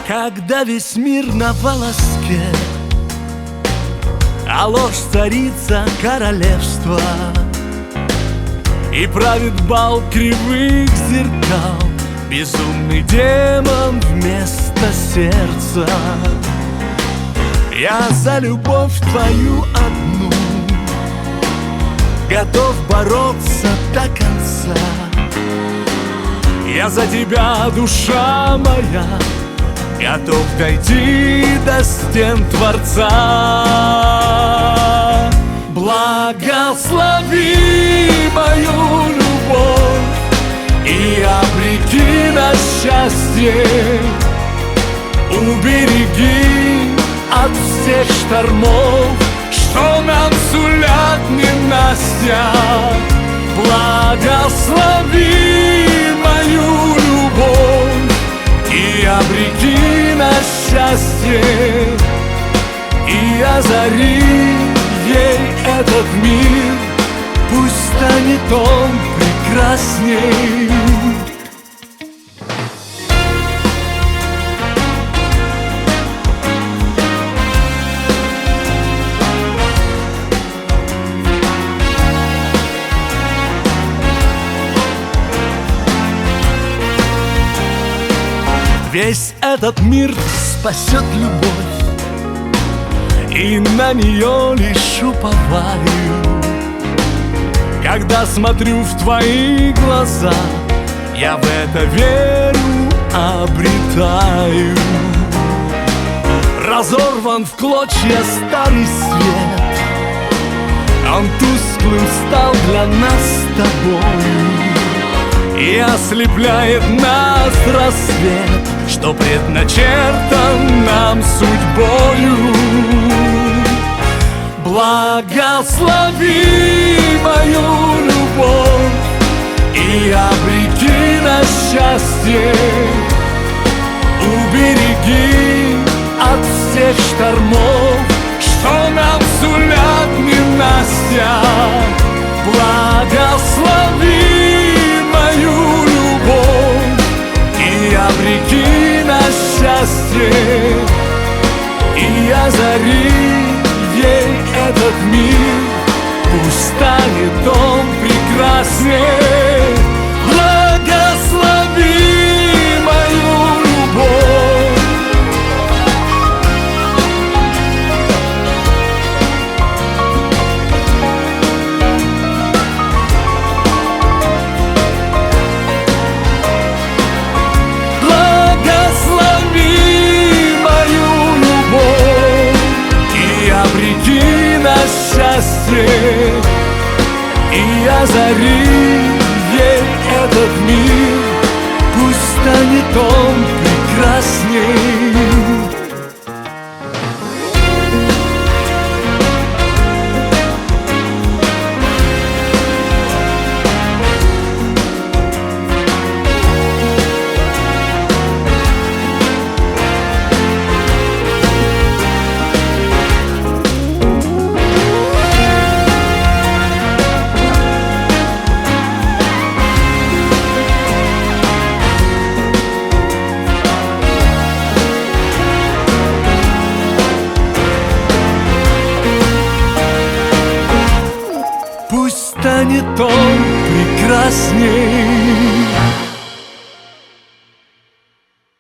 Когда весь мир на волоске, а ложь царица королевства, и правит бал кривых зеркал безумный демон вместо сердца. Я за любовь твою одну готов бороться до конца. Я за тебя, душа моя, готов дойти до стен Творца. Благослови мою любовь и обреки на счастье. Убереги от всех штормов, что нам сулят ненастья. Благослови мою любовь и обреки на счастье, и озари ей этот мир, пусть станет он прекрасней. Весь этот мир спасет любовь, и на нее лишь уповаю. Когда смотрю в твои глаза, я в это веру обретаю. Разорван в клочья старый свет, он тусклым стал для нас с тобою, и ослепляет нас рассвет, что предначертан нам судьбою. Благослови мою любовь и обреки на счастье. Убереги от всех штормов, что нам сулят ненастья. Благослови мою любовь и обреки на счастье, и озари ей этот мир, пусть станет он прекрасней. Благослови мою любовь. Счастье, и озари ей этот мир, пусть станет он прекрасней. Станет он прекрасней.